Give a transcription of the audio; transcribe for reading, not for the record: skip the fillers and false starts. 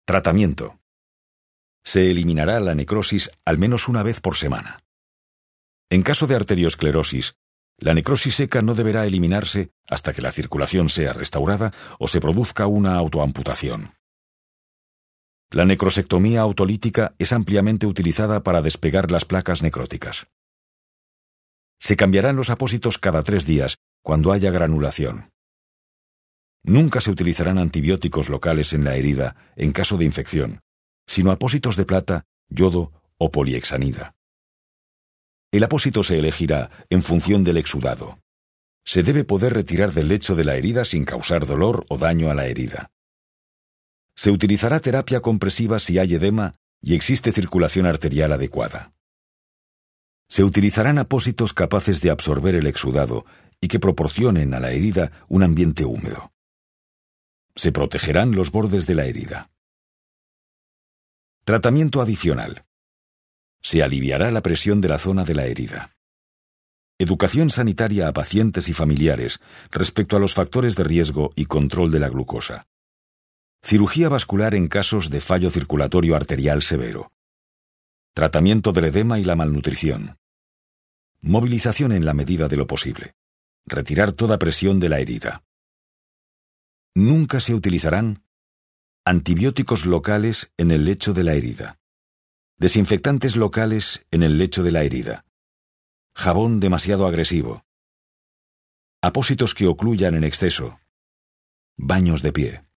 Tratamiento. Se eliminará la necrosis al menos una vez por semana. En caso de arteriosclerosis, la necrosis seca no deberá eliminarse hasta que la circulación sea restaurada o se produzca una autoamputación. La necrosectomía autolítica es ampliamente utilizada para despegar las placas necróticas. Se cambiarán los apósitos cada 3 días cuando haya granulación. Nunca se utilizarán antibióticos locales en la herida en caso de infección, sino apósitos de plata, yodo o poliexanida. El apósito se elegirá en función del exudado. Se debe poder retirar del lecho de la herida sin causar dolor o daño a la herida. Se utilizará terapia compresiva si hay edema y existe circulación arterial adecuada. Se utilizarán apósitos capaces de absorber el exudado y que proporcionen a la herida un ambiente húmedo. Se protegerán los bordes de la herida. Tratamiento adicional. Se aliviará la presión de la zona de la herida. Educación sanitaria a pacientes y familiares respecto a los factores de riesgo y control de la glucosa. Cirugía vascular en casos de fallo circulatorio arterial severo. Tratamiento del edema y la malnutrición. Movilización en la medida de lo posible. Retirar toda presión de la herida. Nunca se utilizarán antibióticos locales en el lecho de la herida. Desinfectantes locales en el lecho de la herida. Jabón demasiado agresivo. Apósitos que ocluyan en exceso. Baños de pie.